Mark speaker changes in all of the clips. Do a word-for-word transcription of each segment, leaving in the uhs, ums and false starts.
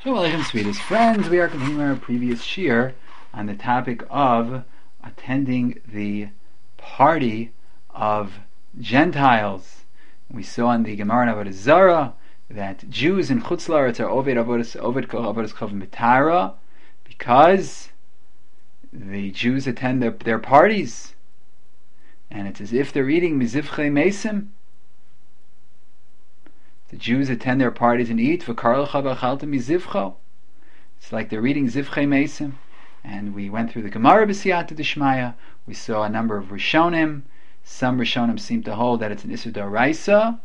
Speaker 1: Shalom Aleichem, sweetest friends. We are continuing our previous shir on the topic of attending the party of Gentiles. We saw in the Gemara in Avodah Zarah that Jews in Chutz La'aretz are Oved Avodas Oved Avodas Chavim B'Tara because the Jews attend their, their parties, and it's as if they're eating Mizivchei Mesim. The Jews attend their parties and eat. It's like they're reading Zivchei Mesim. And we went through the Gemara B'Siyata D'Shmaya. We saw a number of Rishonim. Some Rishonim seem to hold that it's an Isur D'Oraisa,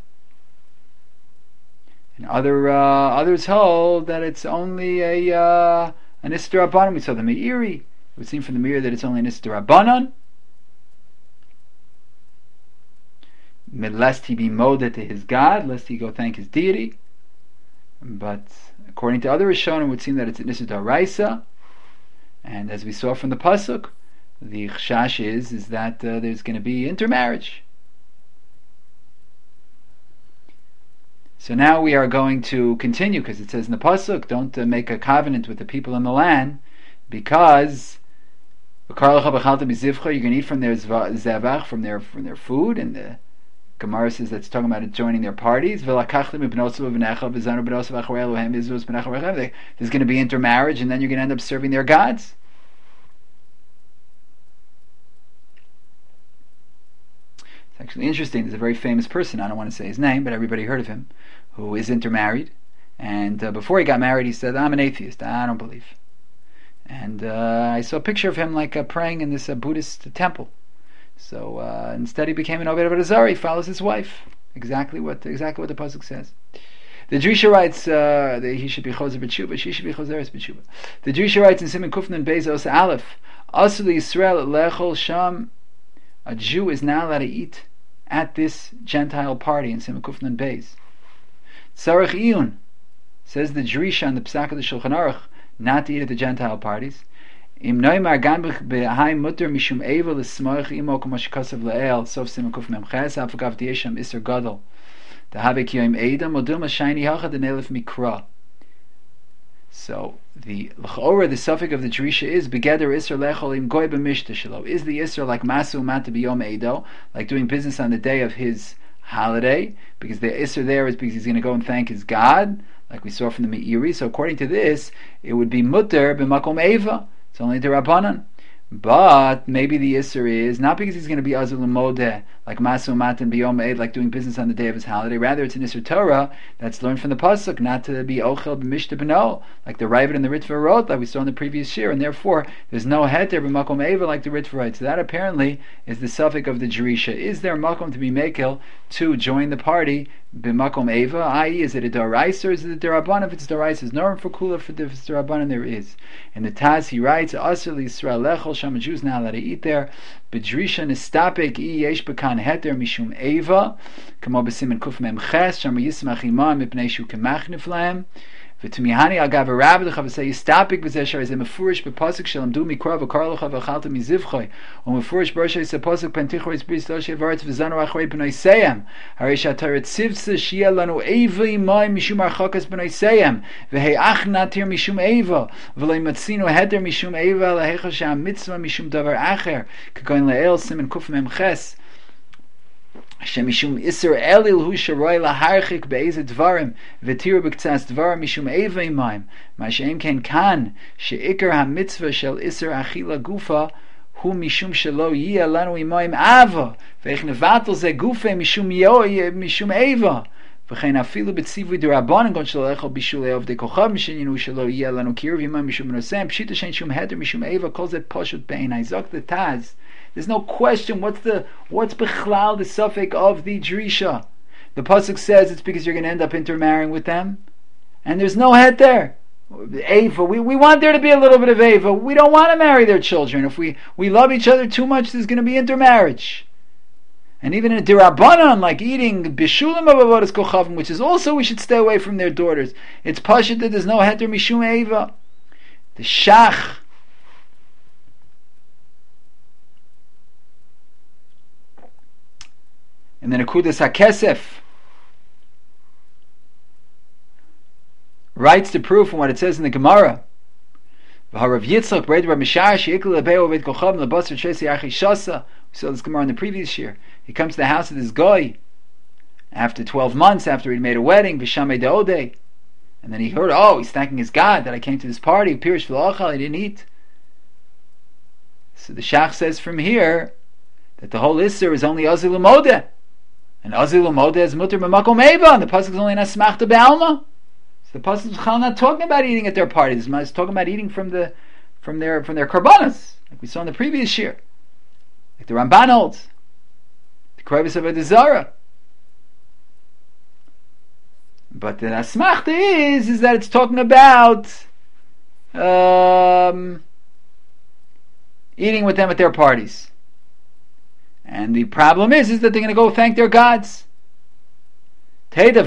Speaker 1: and other uh, others hold that it's only a uh, an Isur D'Rabbanan. We saw the Meiri. It would seem from the Meiri that it's only an Isur D'Rabbanan, lest he be moda to his God, lest he go thank his deity. But according to other Rishonim, it would seem that it's an Isur D'Oraisa. And as we saw from the pasuk, the chashash is is that uh, there's going to be intermarriage. So now we are going to continue, because it says in the pasuk, don't uh, make a covenant with the people in the land, because you're going to eat from their zevach, from their from their food, and the Gemara says that's talking about joining there's going to be intermarriage, and then you're going to end up serving their gods. It's actually interesting. There's a very famous person, I don't want to say his name, but everybody heard of him, who is intermarried, and uh, before he got married he said, I'm an atheist, I don't believe. And uh, I saw a picture of him like uh, praying in this uh, Buddhist temple. So uh, instead he became an Oved Avodah Zarah. He follows his wife. Exactly what exactly what the pasuk says. The Drisha writes uh, that he should be Choser B'Tshuva, she should be Choseres B'Tshuva. The Drisha writes in Siman Kufnan Bezos Aleph, Asul Yisrael Lechol Sham. A Jew is not allowed to eat at this Gentile party in Siman Kufnan Bez. Tzarech Iyun, says the Drisha on the Psak of the Shulchan Aruch, not to eat at the Gentile parties. Im noimar gan b'hai mutter mishum eva l'smoich imo k'mo shekasav le'el sof siman kuf mem ches afagav diesham iser gadol dahavik yoim eda modil mashayni hachad and elif mikra. So the l'chora, the suffix of the Drisha is begeder iser lechol im goy b'mishta shelo. Is the iser like masu mata b'yom edo, like doing business on the day of his holiday, because the iser there is because he's going to go and thank his God, like we saw from the Meiri. So according to this, it would be mutter b'makom eva. It's only the Rabbanan. But maybe the Isser is not because he's going to be Azul Modeh, like Masu Matan B'Yom Eid, like doing business on the day of his holiday. Rather, it's an Isser Torah that's learned from the pasuk, not to be Ochel B'Mishta B'No, like the Ravid and the Ritva wrote, like we saw in the previous year. And therefore, there's no Heter B'Makom Eva like the Ritva writes. So that apparently is the suffix of the Jerisha. Is there Makom to be Mekel to join the party B'Makom Eva, that is, is it a Doraisa or is it a Darabanan? If it's Doraisa, there's no room for Kula. For if it's Darabanan, there is. In the Taz, he writes, Asr Yisrael Lechol Sham, Jews now allowed to eat there. B'Drisha Nistapek I Yesh B'kan Heter Mishum Eva, Kamo B'Simen Kuf Mem Ches, Sham Yismach Imam Mipnei Shu Kemachnif Lahem. V'tumihani agav Rabbi L'Chavasei Yistapik B'Zeshar is a Mefurish B'Pasuk Shalom Du Mikra V'Kar L'Chav V'Chalta Mizivchoi or Mefurish Barsha Yisa Pasuk Pentichor Yis Bris Doshe Varetz V'Zanu Achrei B'Noi Seyem Harisha Taret Sivsa Shia Lanu Eva Imai Mishum Archakas B'Noi Seyem V'Hei Ach Natir Mishum Eva V'Loi Matzino Heder Mishum Eva L'Hecha Sham Mitzvah Mishum Davar Acher K'goin Le'el Simen Kuf Mem Ches Shemishum Isser Elil Hu Sharoy Laharchik Be'ezet Dvarim V'Tiru B'Ktzas Dvarim Mishum Eva Imayim Ma'ashem Ken Kan She'ikar HaMitzvah Shel Isser Achila Gufa Hu Mishum Shelo Yiyah Lanu Imayim Ava V'Ech Nevatel Ze Gufe Mishum Yo Mishum Eva V'chein Afilu B'Tzivui D'Rabbanan Gon Shelo Echol Bishulei Ovdei Kochav Misheninu Shelo Yiyah Lanu Kiruv Imayim Mishum Nosem Pshita Shein Shum Heder Mishum Eva Kol Zet Poshut Bein Izok the Taz. There's no question. What's the what's bechlal the suffix of the Drisha? The pasuk says it's because you're going to end up intermarrying with them, and there's no head there. Ava, we, we want there to be a little bit of Ava. We don't want to marry their children. If we, we love each other too much, there's going to be intermarriage. And even in a dirabanan, like eating bishulim of avodas kochavim, which is also we should stay away from their daughters. It's pashut that there's no heter mishum Ava. The shach. And then Akudas HaKesef writes to proof from what it says in the Gemara. We saw this Gemara in the previous year. He comes to the house of this guy after twelve months after he'd made a wedding, and then he heard, oh, he's thanking his God that I came to this party, Pirish V'la'achal, I didn't eat. So the Shach says from here that the whole Isser is only Azil U'Modeh, and Azil U'Modeh is Mutter B'Makom Eva, and the Pasuk is only Nasmachta Be'alma. So the Pasuk is not talking about eating at their parties, it's talking about eating from the from their from their karbanos, like we saw in the previous year, like the Ramban holds, the Kravis of Adizara. But the Asmachta is is that it's talking about um, eating with them at their parties. And the problem is, is that they're going to go thank their gods. You should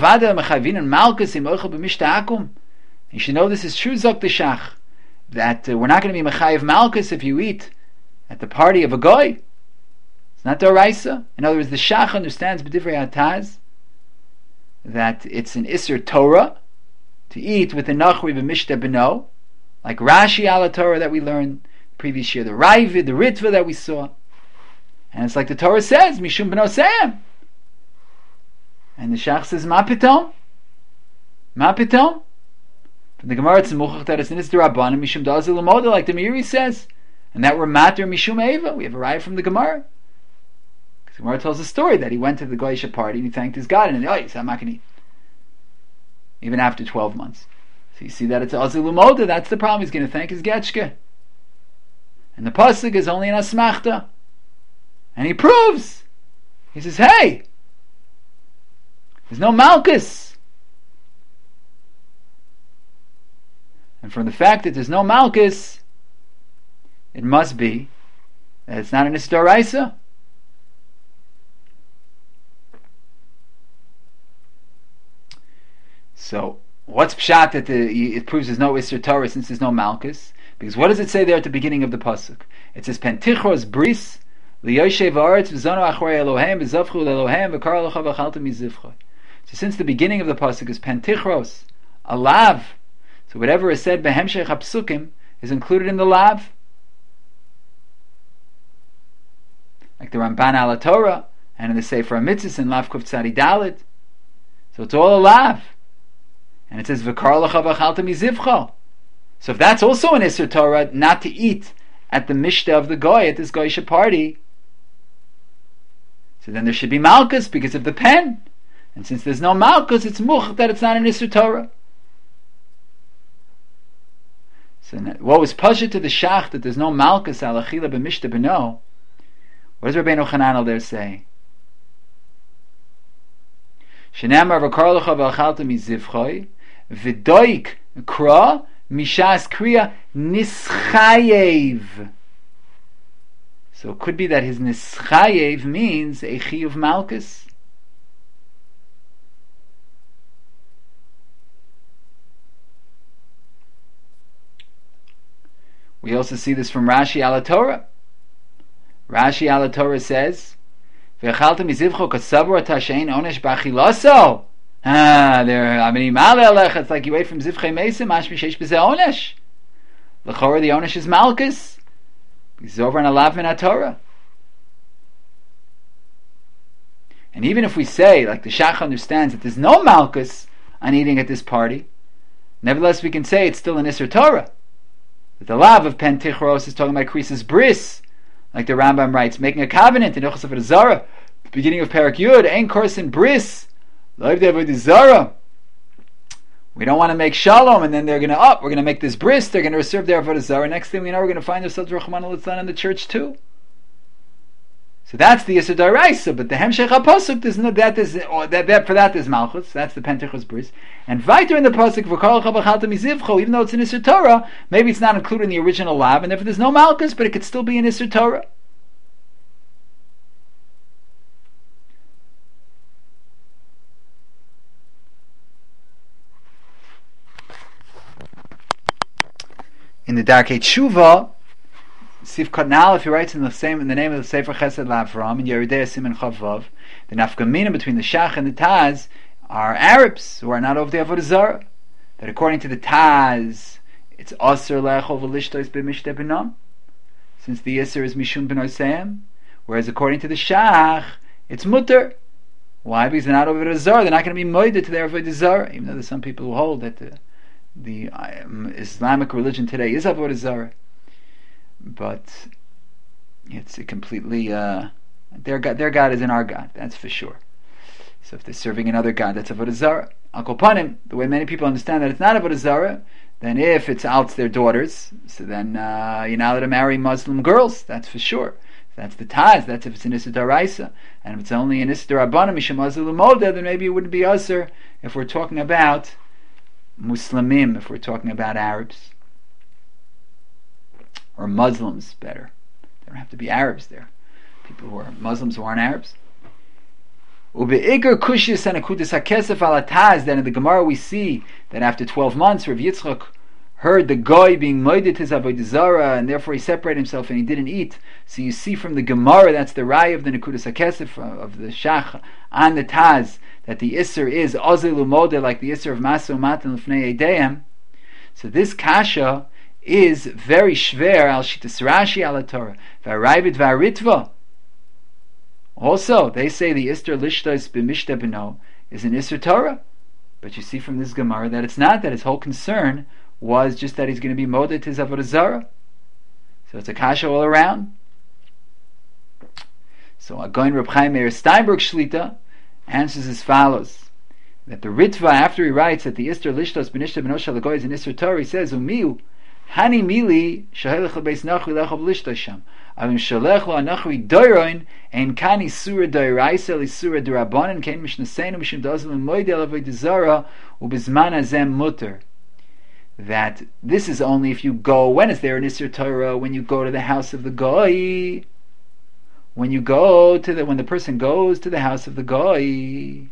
Speaker 1: know this is true, Zok the Shach, that uh, we're not going to be Mechayiv Malkus if you eat at the party of a goy. It's not Doraisa. In other words, the Shach understands B'divrei Hataz that it's an Isser Torah to eat with the Nachri B'mishta B'no, like Rashi ala Torah that we learned previous year, the Raivid, the Ritva that we saw. And it's like the Torah says, Mishum B'no Se'em. And the Shach says, Ma Pitom? Ma Pitom? From the Gemara, it's a Muchach that it's an Isser Rabbanim, Mishum Dazil L'moda, like the Meiri says. And that we're Mater Mishum Eva. We have a Raya from the Gemara. The Gemara tells a story that he went to the Goyisha party and he thanked his God, and then, oh, he said, I'm not going to eat. Even after twelve months. So you see that it's Azil U'Moda, that's the problem. He's going to thank his Getchke. And the Pasuk is only an Asmachta. And he proves. He says, hey, there's no Malchus. And from the fact that there's no Malchus, it must be that it's not an Isdoraisa. So, what's pshat that the, it proves there's no Isser Torah since there's no Malchus? Because what does it say there at the beginning of the pasuk? It says Pentichros bris liyoshev haaretz v'zono achrei Elohem v'zavchu l'Elohem v'kar locha v'chalta mizivcha. So since the beginning of the pasuk is Pentichros, a lav, so whatever is said behemshech hapsukim is included in the lav. Like the Ramban ala Torah and in the Sefer HaMitzvos in Lav Kuf Tzadi Dalet. So it's all a lav. And it says V'kar lecha v'chalta mizivcha. So if that's also an Isser Torah, not to eat at the Mishta of the Goy, at this Goyisha party, so then there should be Malchus because of the pen. And since there's no Malchus, it's Much that it's not an Isser Torah. So what was Pasha to the Shach that there's no Malchus al Achila b'Mishta b'no? What does Rabbeinu Chananel there say? Shenamar v'kar lecha v'chalta mizivchoi v'doik kra mishas kriya nischayev. So it could be that his nischayev means a chiyuv malchus. We also see this from Rashi ala Torah. Rashi ala Torah says, "V'chalta mizivcho kasavur tashein onesh b'achilaso." Ah, there. I mean, it's like you ate from zivchei mesim. Mashmi sheish b'zeh onesh. L'chora the onesh is malchus. He's over in a lav min Torah. And even if we say, like the Shach understands, that there's no malchus on eating at this party, nevertheless we can say it's still an Isser Torah. That the lav of Pentichros is talking about Krisis Bris, like the Rambam writes, making a covenant in Ochos of Zara, beginning of Parak Yud, Ein Korsin Bris, Loiv Devad Zara. We don't want to make shalom, and then they're going to up. We're going to make this bris. They're going to serve their avodah zarah. Next thing we know, we're going to find ourselves Rachmana litzlan in the church too. So that's the Yisur D'Oraisa. But the Hemshech HaPasuk, there's no that is or that, that for that there's Malchus. That's the Pentichos bris. And weiter in the pasuk V'kol Chavachalta Mizivcho, even though it's an Yisur Torah, maybe it's not included in the original lab, and therefore there's no Malchus, but it could still be an Yisur Torah. In the Darkei Tshuva, Sif Kadnal, if he writes in the same in the name of the Sefer Chesed L'Avram in Yeridei Siman Chavav, the nafkamina between the Shach and the Taz are Arabs who are not of the Avodah Zarah. that according to the Taz, it's Aser Lechol V'Lishtos B'Mishteh B'Nam, since the Isser is Mishum B'Noseim, whereas according to the Shach, it's Mutter. Why? Because they're not over the Zara. They're not going to be moided to their Avodah Zara, even though there's some people who hold that the, the um, Islamic religion today is Avodah Zara. But it's a completely uh, their God. Their God isn't our God. That's for sure. So if they're serving another God, that's Avodah Zara. Al Kol Panim, the way many people understand that it's not Avodah Zara, then if it's out their daughters, so then uh, you're not allowed to marry Muslim girls. That's for sure. That's the Taz. That's if it's an Issa Daraisa. And if it's only an Issa Darabana, Misham Azul Umoda, then maybe it wouldn't be Asr if we're talking about Muslimim, if we're talking about Arabs. Or Muslims, better. They don't have to be Arabs there. People who are Muslims who aren't Arabs. Ube'ikar Kushis and Akutis HaKesef ala Taz, then in the Gemara we see that after twelve months, Rav Yitzchak heard the guy being moided his avodah zara, and therefore he separated himself and he didn't eat. So you see from the Gemara, that's the Raya of the Nekudas HaKesef, of the Shach and the Taz, that the Isser is Ozel Umodeh, like the Isser of Maso Matan Lefnei Eideim. So this Kasha is very shver al Shitas Rashi ala Torah. V'arayvit v'aritva. Also, they say the Isser Lishtos b'Mishteh B'no is an Isser Torah. But you see from this Gemara that it's not, that his whole concern was just that he's going to be moded to his avodah zara. So it's a kasha all around. So Agoin Reb Chaim Meir Steinberg Shlita answers as follows: that the Ritva, after he writes that the Isser Lishtos b'Mishteh B'no shel Hagoy is an Isser Torah, he says Umiu Hani Mili Shahelech Lebeis Nachri Lechav Lishtos Sham Avim Shalech Lo Anachri Doiroin Ein Kani Surah Doiraisa Li Surah Durabanan Kein Mishnaseinu Mishum Dazim Moidel Avodah Zara Ubizman Azem Mutter. That this is only if you go, when is there an Isser Torah? When you go to the house of the Goy. When you go to the, when the person goes to the house of the Goy.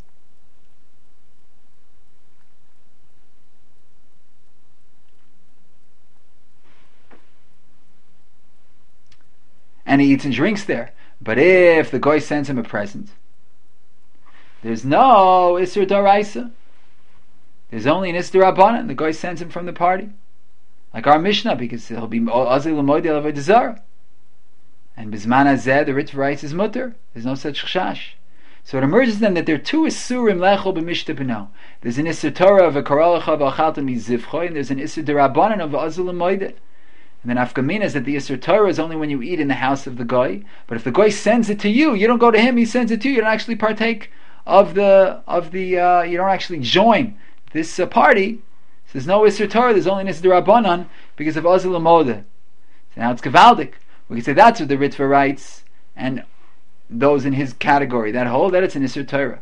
Speaker 1: And he eats and drinks there. But if the Goy sends him a present, there's no Isser Daraisa. There's only an Isser Rabbanan, and the guy sends him from the party. Like our Mishnah, because he'll be Azil L'moidi Avodah Zara. And Bizman Hazeh, the Ritva writes, is mutter. There's no such chashash. So it emerges then that there are two Isurim Lechol b'Mishteh B'no. There's an Isser Torah of a Karalacha v'Achalta Mizivchoy, and there's an Isser D'Rabbanan of Azil L'moidi. And then Afkamina is that the Isser Torah is only when you eat in the house of the guy. But if the guy sends it to you, you don't go to him, he sends it to you, you don't actually partake of the, of the uh, you don't actually join this uh, party. So there's no Isser Torah, there's only an Isser Rabbanan because of Azil L'moda. So now it's Gavaldik. We can say that's what the Ritva writes, and those in his category that hold that it's an Isser Torah.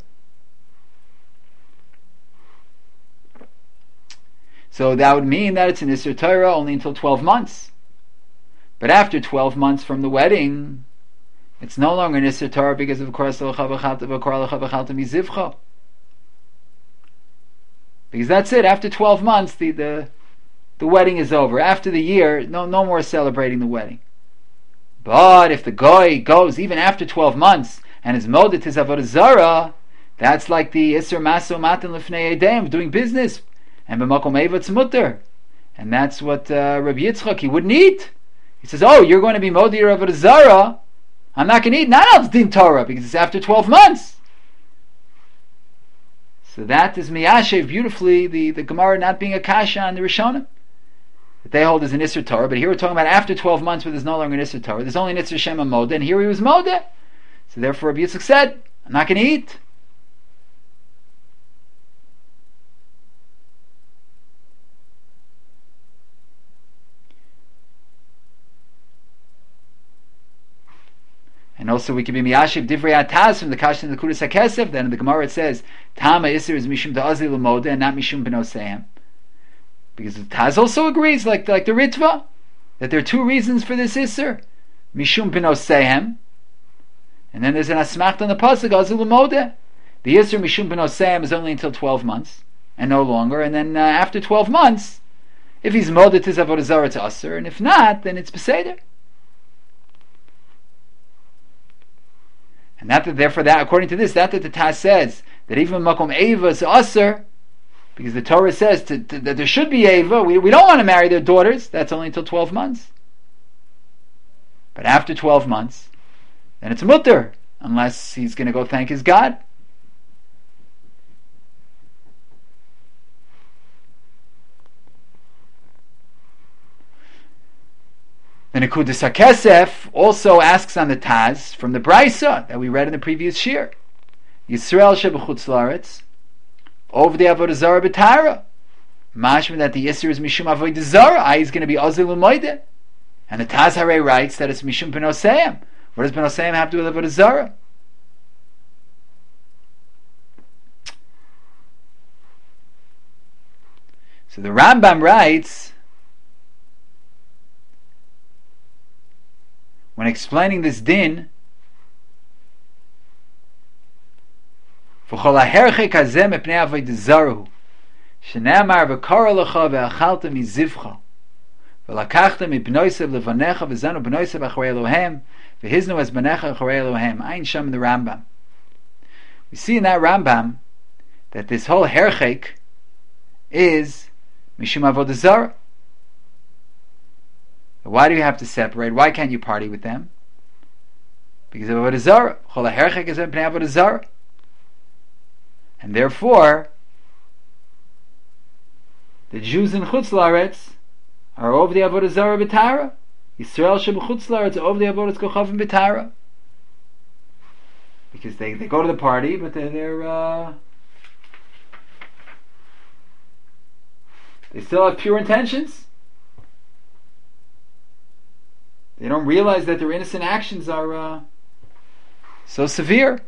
Speaker 1: So that would mean that it's an Isser Torah only until twelve months. But after twelve months from the wedding, it's no longer an Isser Torah because of Korah L'Chavachalta Mizivcha. Because that's it. After twelve months, the, the the wedding is over. After the year, no no more celebrating the wedding. But if the guy goes even after twelve months and is moded his avodah zara, that's like the Isser Maso Matan Lefnei Eideim, doing business, and b'makom eivotz mutter, and that's what uh, Rabbi Yitzchak, he wouldn't eat. He says, "Oh, you're going to be moded your avodah zara. I'm not going to eat. Not al din Torah because it's after twelve months." So that is miyashev beautifully the, the Gemara not being a kasha on the Rishonim. That they hold as an Isser Torah, but here we're talking about after twelve months where there's no longer an Isser Torah. There's only an Isser Shema Modeh, and here he was Modeh. So therefore Rabbi Yitzchak said, I'm not going to eat. And also we can be miyashiv divrei ataz from the kasha and the Nekudas HaKesef. Then in the Gemara it says Tama Isser is mishum da'azil l'modeh and not mishum b'noseim. Because the Taz also agrees, like like the Ritva, that there are two reasons for this Isser, mishum b'noseim, and then there's an asmacht on the pasuk azil l'modeh. The Isser mishum b'noseim is only until twelve months and no longer, and then uh, after twelve months, if he's modeh his avodah zara, it's Asr, and if not, then it's Beseder. And that, therefore, that according to this, that that the Taz says that even makom eva is Asr, Because the Torah says to, to, that there should be Eva. We, we don't want to marry their daughters. That's only until twelve months. But after twelve months, then it's mutter, unless he's going to go thank his God. The Nekudas HaKesef also asks on the Taz from the Brisa that we read in the previous shir. Yisrael shebechutz laaretz over the avodah zarah b'tara. Mashma that the Yisr is mishum avodah zarah. I is going to be ozil u'moide. And the Taz Harei writes that it's mishum b'noseim. What does b'noseim have to do with avodah zarah? So the Rambam writes, when explaining this din, v'chol haherchek hazeh mepnei avodah zarah shene'amar v'kara lecha ve'achalta mizivcha v'lakachta mibnoisev levanecha v'zanu b'noisev acharei Elohem v'hiznu as b'necha acharei Elohem. Ayin sham in the Rambam. We see in that Rambam that this whole herchek is mishum avodah zarah. Why do you have to separate? Why can't you party with them? Because of avodah zarah. Chol haherchek is b'nei avodah zarah. And therefore, the Jews in Chutz Laaretz are over the avodah zarah b'tara. Yisrael shebechutz laaretz are over the avodah kochavim b'tara. Because they, they go to the party, but they're, they're uh, they still have pure intentions. They don't realize that their innocent actions are uh, so severe.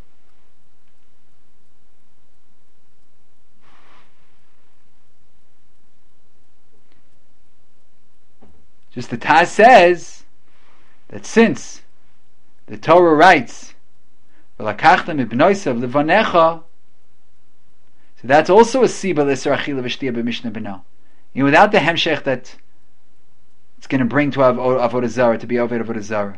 Speaker 1: Just the Taz says that since the Torah writes, "V'lakachtem ibnoisav levanecha," so that's also a siba l'isur achila v'shtia b'mishnah b'no. You know, without the hemshech that it's going to bring to avodah zarah, to be over avodah zarah.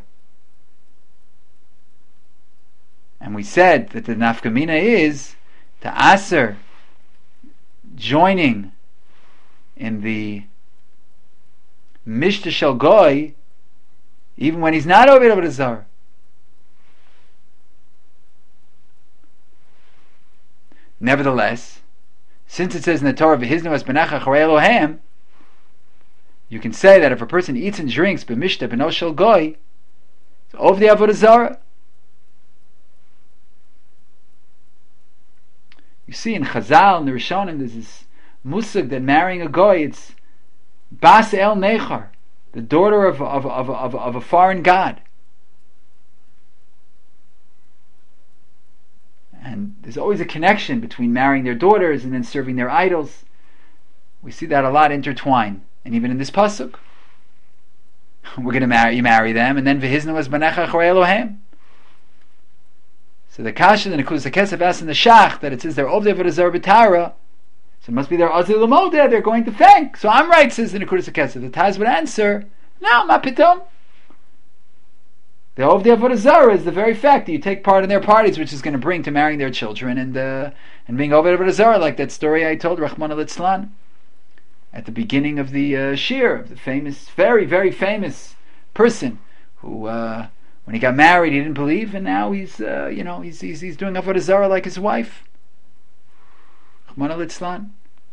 Speaker 1: And we said that the nafkamina is to aser joining in the mishta shel goy, even when he's not over avodah zarah. Nevertheless, since it says in the Torah, "V'hiznu es b'necha acharei Elohem," you can say that if a person eats and drinks b'mishta b'no shel goy, it's over the avodah zarah. You see in Chazal and the Rishonim, there's this musig that marrying a goy, it's bas el nechar, the daughter of of, of, of of a foreign god. And there's always a connection between marrying their daughters and then serving their idols. We see that a lot intertwined. And even in this pasuk, we're going to marry, you marry them, and then v'hiznu es b'necha acharei Elohem. So the kasha, the Nekudas HaKesef asks in the shach that it says they're over avodah zarah b'tara, so it must be their azil l'modeh, they're going to thank. So I'm right, says the Nekudas HaKesef. The Taz would answer, no, ma pitom. The over the avodah zarah is the very fact that you take part in their parties, which is going to bring to marrying their children and uh, and being over avodah zarah, like that story I told, Rachmana litzlan, at the beginning of the uh, shir, of the famous, very, very famous person who, uh, when he got married, he didn't believe, and now he's, uh, you know, he's he's, he's doing avodah zarah like his wife. Rachmana litzlan.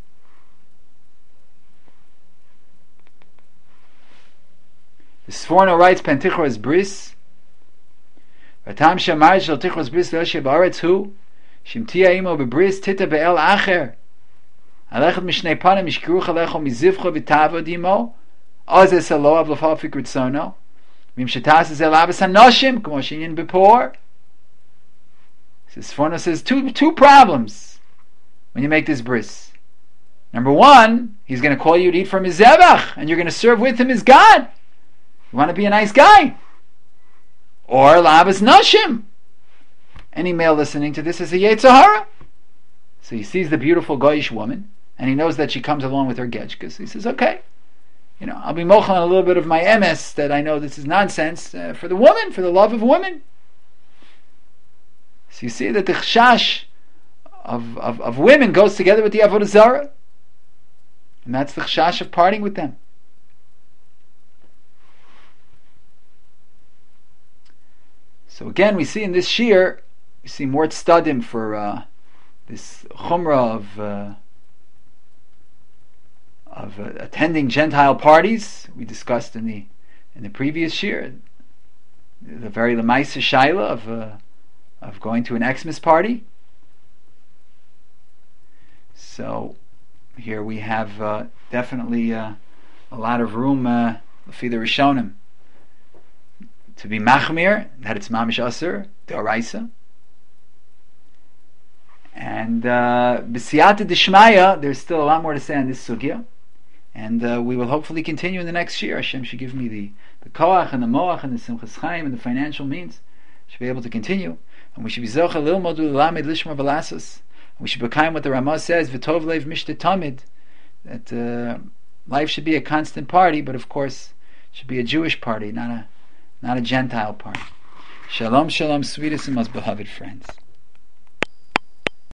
Speaker 1: The Sforno writes, Pentichros bris, Vatam shamar shel tichros bris le'el shebaretz hu, shimtia imo bebris tita be'el acher, Alechet mishnei panim mishkiruch alecho mizivcho v'tavo dimo, oz es alo av l'fal fikritzono, v'im shetas es el abbas hanoshim, k'mo shinyin b'por. Sforno says two two problems when you make this bris. Number one, he's going to call you to eat from his zevach, and you're going to serve with him as God. You want to be a nice guy. Or la'abbas noshim. Any male listening to this is a yetzer hara. So he sees the beautiful goyish woman, and he knows that she comes along with her getchkas. He says, okay, you know, I'll be mochel on a little bit of my M S that I know this is nonsense uh, for the woman, for the love of women. So you see that the chashash of, of, of women goes together with the avodah zarah. And that's the chashash of parting with them. So again, we see in this shir, we see more tztadim for uh, this chumrah of uh, of uh, attending Gentile parties. We discussed in the in the previous shir the very lemaisa shaila of uh, of going to an Xmas party. So here we have uh, definitely uh, a lot of room uh, for the Rishonim to be machmir, that it's mamish aser, d'oraisa. And b'siyata d'shmaya, there's still a lot more to say on this sugya. And uh, we will hopefully continue in the next year. Hashem should give me the, the koach and the moach and the simchas chaim and the financial means. Should be able to continue. And we should be zocha lilmod u'lamed lishma v'lasas. We should become what the Ramah says, v'tov leiv mishta tamid, that uh, life should be a constant party, but of course it should be a Jewish party, not a not a Gentile party. Shalom, shalom, sweetest and most beloved friends.